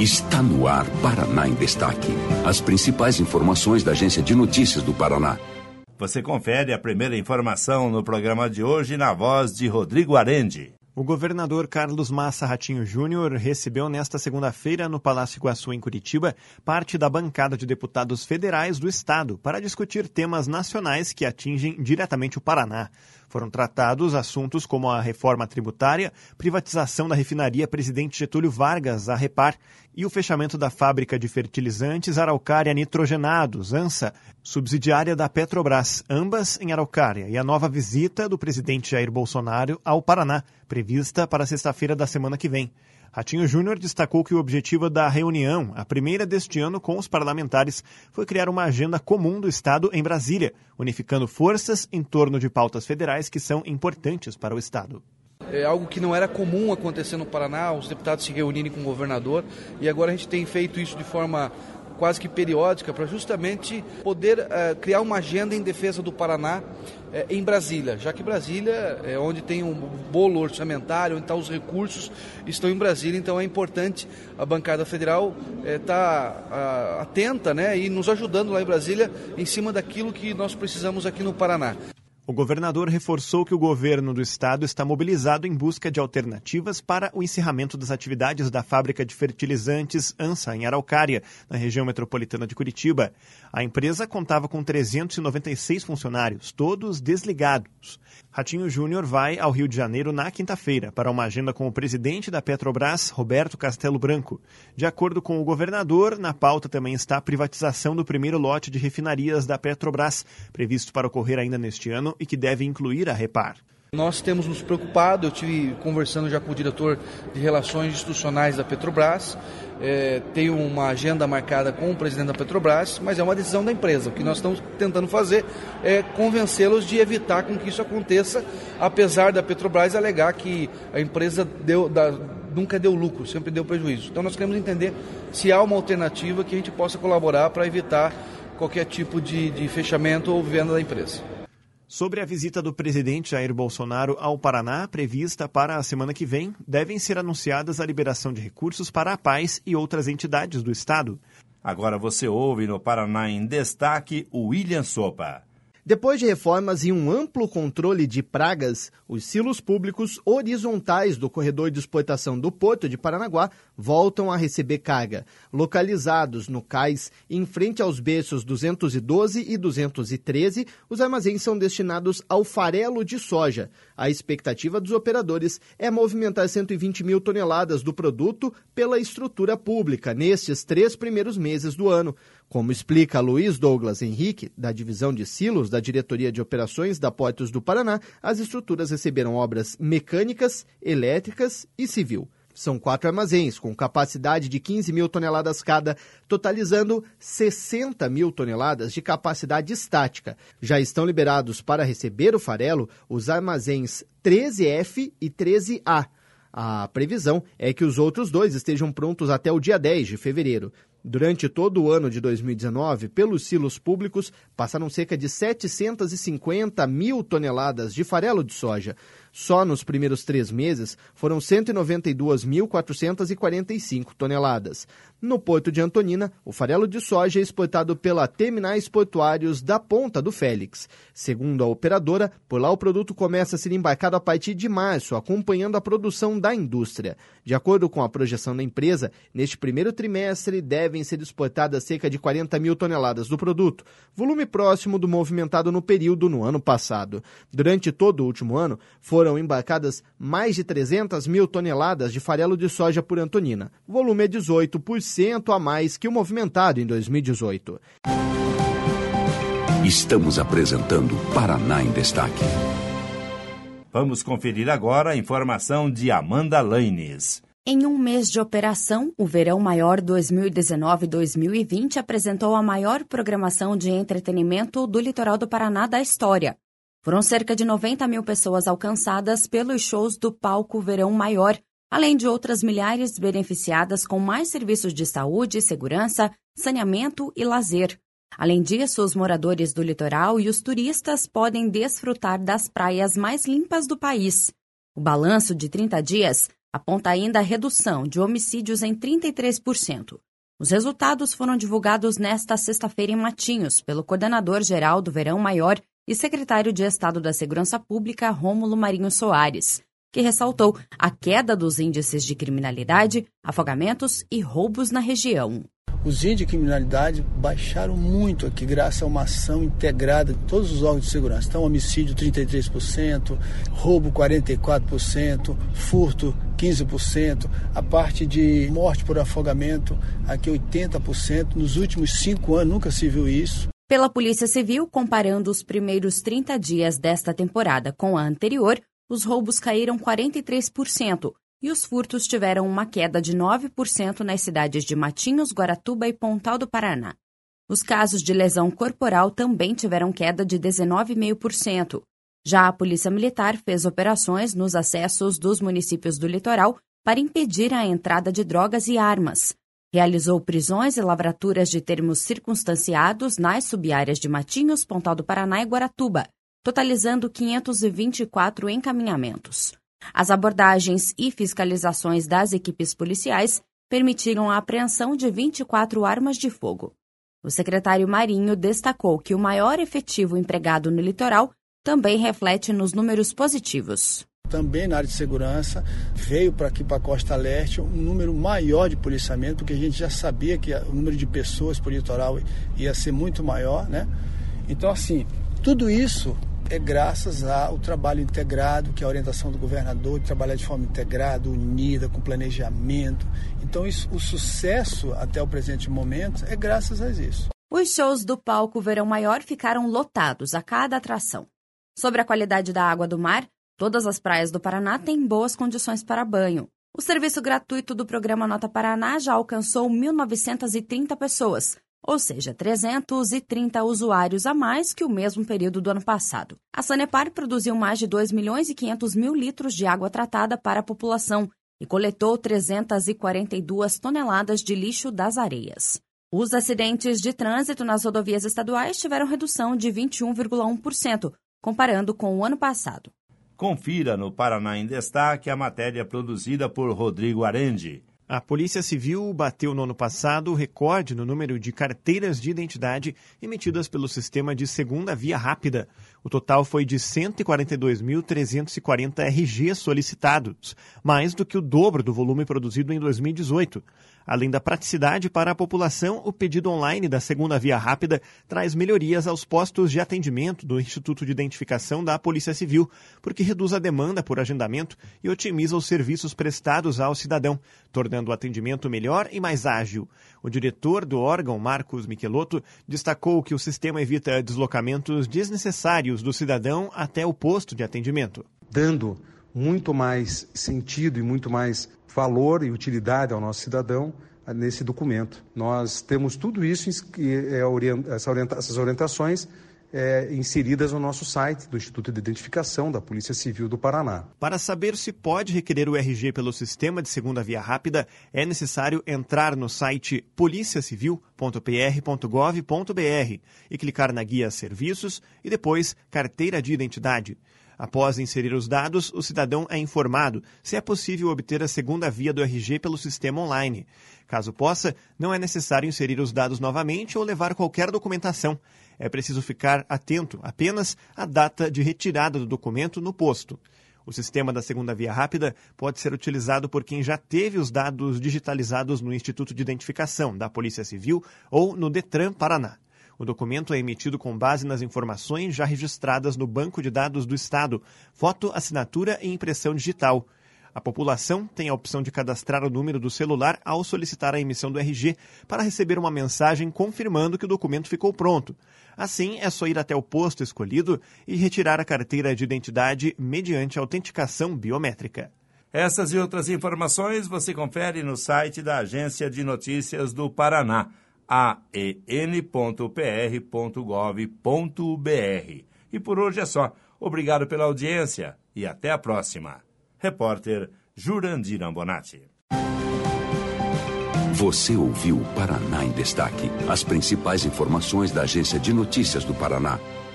Está no ar Paraná em Destaque. As principais informações da Agência de Notícias do Paraná. Você confere a primeira informação no programa de hoje na voz de Rodrigo Arendi. O governador Carlos Massa Ratinho Júnior recebeu nesta segunda-feira no Palácio Iguaçu, em Curitiba, parte da bancada de deputados federais do estado para discutir temas nacionais que atingem diretamente o Paraná. Foram tratados assuntos como a reforma tributária, privatização da refinaria Presidente Getúlio Vargas, a Repar, e o fechamento da fábrica de fertilizantes Araucária Nitrogenados, ANSA, subsidiária da Petrobras, ambas em Araucária, e a nova visita do presidente Jair Bolsonaro ao Paraná, prevista para sexta-feira da semana que vem. Ratinho Júnior destacou que o objetivo da reunião, a primeira deste ano com os parlamentares, foi criar uma agenda comum do Estado em Brasília, unificando forças em torno de pautas federais que são importantes para o Estado. É algo que não era comum acontecer no Paraná, os deputados se reunirem com o governador, e agora a gente tem feito isso de forma quase que periódica para justamente poder criar uma agenda em defesa do Paraná em Brasília, já que Brasília é onde tem um bolo orçamentário, onde os recursos estão em Brasília, então é importante a bancada federal estar atenta, né, e nos ajudando lá em Brasília em cima daquilo que nós precisamos aqui no Paraná. O governador reforçou que o governo do estado está mobilizado em busca de alternativas para o encerramento das atividades da fábrica de fertilizantes ANSA, em Araucária, na região metropolitana de Curitiba. A empresa contava com 396 funcionários, todos desligados. Ratinho Júnior vai ao Rio de Janeiro na quinta-feira para uma agenda com o presidente da Petrobras, Roberto Castelo Branco. De acordo com o governador, na pauta também está a privatização do primeiro lote de refinarias da Petrobras, previsto para ocorrer ainda neste ano e que deve incluir a Repar. Nós temos nos preocupado, eu estive conversando já com o diretor de Relações Institucionais da Petrobras, tenho uma agenda marcada com o presidente da Petrobras, mas é uma decisão da empresa. O que nós estamos tentando fazer é convencê-los de evitar com que isso aconteça, apesar da Petrobras alegar que a empresa nunca deu lucro, sempre deu prejuízo. Então nós queremos entender se há uma alternativa que a gente possa colaborar para evitar qualquer tipo de fechamento ou venda da empresa. Sobre a visita do presidente Jair Bolsonaro ao Paraná, prevista para a semana que vem, devem ser anunciadas a liberação de recursos para a Paz e outras entidades do estado. Agora você ouve no Paraná em Destaque o William Sopa. Depois de reformas e um amplo controle de pragas, os silos públicos horizontais do corredor de exportação do Porto de Paranaguá voltam a receber carga. Localizados no cais, em frente aos berços 212 e 213, os armazéns são destinados ao farelo de soja. A expectativa dos operadores é movimentar 120 mil toneladas do produto pela estrutura pública nestes 3 primeiros meses do ano. Como explica Luiz Douglas Henrique, da Divisão de Silos da Diretoria de Operações da Portos do Paraná, as estruturas receberam obras mecânicas, elétricas e civil. São 4 armazéns, com capacidade de 15 mil toneladas cada, totalizando 60 mil toneladas de capacidade estática. Já estão liberados para receber o farelo os armazéns 13F e 13A. A previsão é que os outros 2 estejam prontos até o dia 10 de fevereiro. Durante todo o ano de 2019, pelos silos públicos, passaram cerca de 750 mil toneladas de farelo de soja. Só nos primeiros 3 meses foram 192.445 toneladas. No Porto de Antonina, o farelo de soja é exportado pela Terminais Portuários da Ponta do Félix. Segundo a operadora, por lá o produto começa a ser embarcado a partir de março, acompanhando a produção da indústria. De acordo com a projeção da empresa, neste primeiro trimestre devem ser exportadas cerca de 40 mil toneladas do produto, volume próximo do movimentado no período no ano passado. Durante todo o último ano, foram embarcadas mais de 300 mil toneladas de farelo de soja por Antonina. O volume é 18% a mais que o movimentado em 2018. Estamos apresentando Paraná em Destaque. Vamos conferir agora a informação de Amanda Laines. Em um mês de operação, o Verão Maior 2019-2020 apresentou a maior programação de entretenimento do litoral do Paraná da história. Foram cerca de 90 mil pessoas alcançadas pelos shows do Palco Verão Maior, além de outras milhares beneficiadas com mais serviços de saúde, segurança, saneamento e lazer. Além disso, os moradores do litoral e os turistas podem desfrutar das praias mais limpas do país. O balanço de 30 dias aponta ainda a redução de homicídios em 33%. Os resultados foram divulgados nesta sexta-feira em Matinhos pelo coordenador-geral do Verão Maior e secretário de Estado da Segurança Pública, Rômulo Marinho Soares, que ressaltou a queda dos índices de criminalidade, afogamentos e roubos na região. Os índices de criminalidade baixaram muito aqui, graças a uma ação integrada de todos os órgãos de segurança. Então, homicídio 33%, roubo 44%, furto 15%, a parte de morte por afogamento aqui 80%. Nos últimos 5 anos nunca se viu isso. Pela Polícia Civil, comparando os primeiros 30 dias desta temporada com a anterior, os roubos caíram 43%. E os furtos tiveram uma queda de 9% nas cidades de Matinhos, Guaratuba e Pontal do Paraná. Os casos de lesão corporal também tiveram queda de 19,5%. Já a Polícia Militar fez operações nos acessos dos municípios do litoral para impedir a entrada de drogas e armas. Realizou prisões e lavraturas de termos circunstanciados nas subáreas de Matinhos, Pontal do Paraná e Guaratuba, totalizando 524 encaminhamentos. As abordagens e fiscalizações das equipes policiais permitiram a apreensão de 24 armas de fogo. O secretário Marinho destacou que o maior efetivo empregado no litoral também reflete nos números positivos. Também na área de segurança, veio para aqui para a Costa Leste um número maior de policiamento, porque a gente já sabia que o número de pessoas por litoral ia ser muito maior, né? Então, assim, tudo isso é graças ao trabalho integrado, que é a orientação do governador, de trabalhar de forma integrada, unida, com planejamento. Então, o sucesso até o presente momento é graças a isso. Os shows do Palco Verão Maior ficaram lotados a cada atração. Sobre a qualidade da água do mar, todas as praias do Paraná têm boas condições para banho. O serviço gratuito do programa Nota Paraná já alcançou 1.930 pessoas, ou seja, 330 usuários a mais que o mesmo período do ano passado. A Sanepar produziu mais de 2.500.000 litros de água tratada para a população e coletou 342 toneladas de lixo das areias. Os acidentes de trânsito nas rodovias estaduais tiveram redução de 21,1%, comparando com o ano passado. Confira no Paraná em Destaque a matéria produzida por Rodrigo Arendi. A Polícia Civil bateu no ano passado o recorde no número de carteiras de identidade emitidas pelo sistema de segunda via rápida. O total foi de 142.340 RG solicitados, mais do que o dobro do volume produzido em 2018. Além da praticidade para a população, o pedido online da segunda via rápida traz melhorias aos postos de atendimento do Instituto de Identificação da Polícia Civil, porque reduz a demanda por agendamento e otimiza os serviços prestados ao cidadão, tornando o atendimento melhor e mais ágil. O diretor do órgão, Marcos Michelotto, destacou que o sistema evita deslocamentos desnecessários do cidadão até o posto de atendimento. Dando muito mais sentido e muito mais valor e utilidade ao nosso cidadão nesse documento. Nós temos tudo isso, essas orientações inseridas no nosso site do Instituto de Identificação da Polícia Civil do Paraná. Para saber se pode requerer o RG pelo sistema de segunda via rápida, é necessário entrar no site policiacivil.pr.gov.br e clicar na guia Serviços e depois Carteira de Identidade. Após inserir os dados, o cidadão é informado se é possível obter a segunda via do RG pelo sistema online. Caso possa, não é necessário inserir os dados novamente ou levar qualquer documentação. É preciso ficar atento apenas à data de retirada do documento no posto. O sistema da segunda via rápida pode ser utilizado por quem já teve os dados digitalizados no Instituto de Identificação da Polícia Civil ou no Detran Paraná. O documento é emitido com base nas informações já registradas no Banco de Dados do Estado, foto, assinatura e impressão digital. A população tem a opção de cadastrar o número do celular ao solicitar a emissão do RG para receber uma mensagem confirmando que o documento ficou pronto. Assim, é só ir até o posto escolhido e retirar a carteira de identidade mediante autenticação biométrica. Essas e outras informações você confere no site da Agência de Notícias do Paraná, aen.pr.gov.br. E por hoje é só. Obrigado pela audiência e até a próxima. Repórter Jurandir Ambonati. Você ouviu o Paraná em Destaque. As principais informações da Agência de Notícias do Paraná.